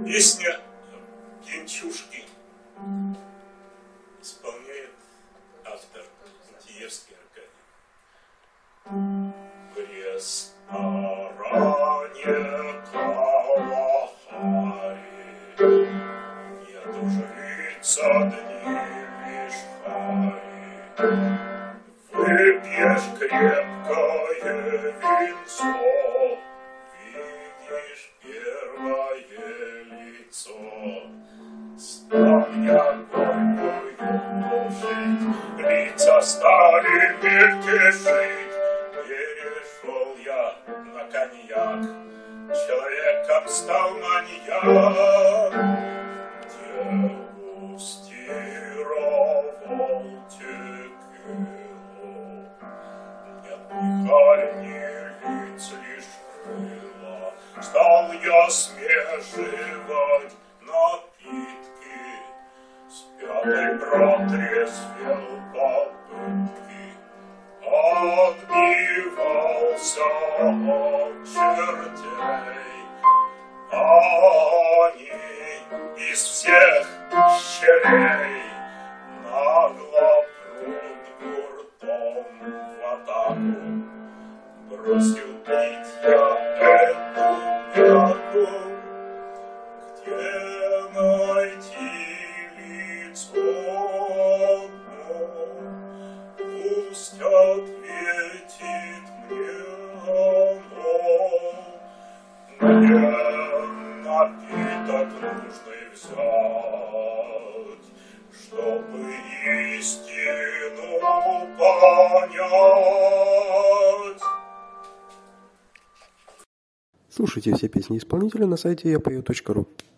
Песня «Пьянчушки» исполняет автор Антиевский Аркадий. В ресторане Калахари не дожиться дни вишхари. Выпьешь крепкое винцо, видишь первое лицо. Стал я горькую душить, лица стали мельтешить. Перешел я на коньяк, человеком стал маньяк. Дегустировал текилу, не отдыхали ни лиц, лишь крыла. Стал я смешивать напитки, с пятой протрезвел попытки. Отбивался от чертей, они из всех щелей нагло прут гуртом в атаку. Бросил пить я эту пятку, где найти лицо одно? Пусть ответит мне оно. Мне напиток нужный взять, чтобы истину понять. Слушайте все песни исполнителя на сайте yapою.ru.